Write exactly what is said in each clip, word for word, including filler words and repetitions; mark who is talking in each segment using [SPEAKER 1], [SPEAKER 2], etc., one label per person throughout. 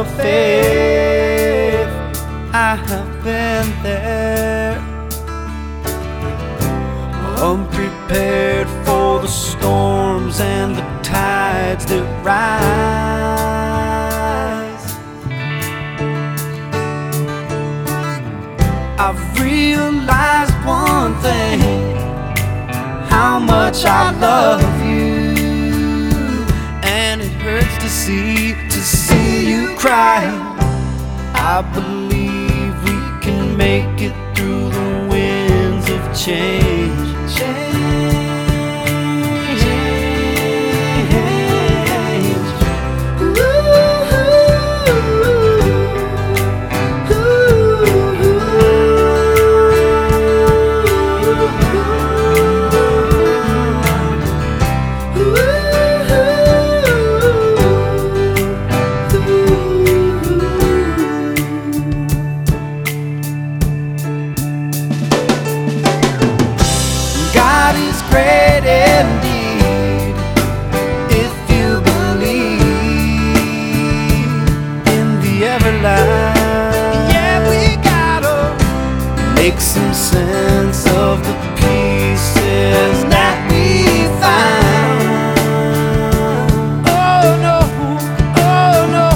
[SPEAKER 1] of faith. I have been there, unprepared for the storms and the tides that rise. I've realized one thing, how much I love you, and it hurts to see, to see you cry. I believe we can make it through the winds of change. Change. Great indeed, if you believe in the everlasting. Yeah, we gotta make some sense of the pieces that we found. Oh no, oh no.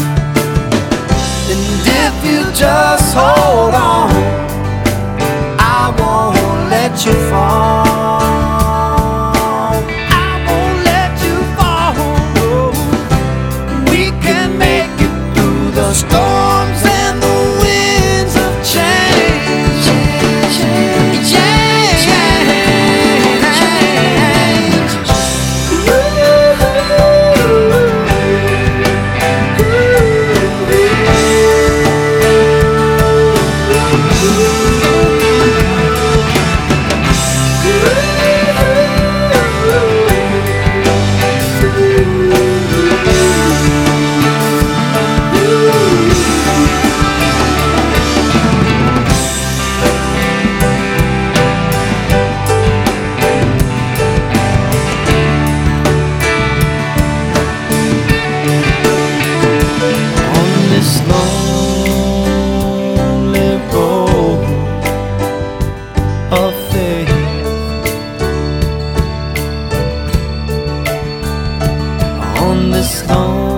[SPEAKER 1] And if you just hold on, I won't let you fall. Storms and the winds of change, change, change, change. Of faith, on this lonely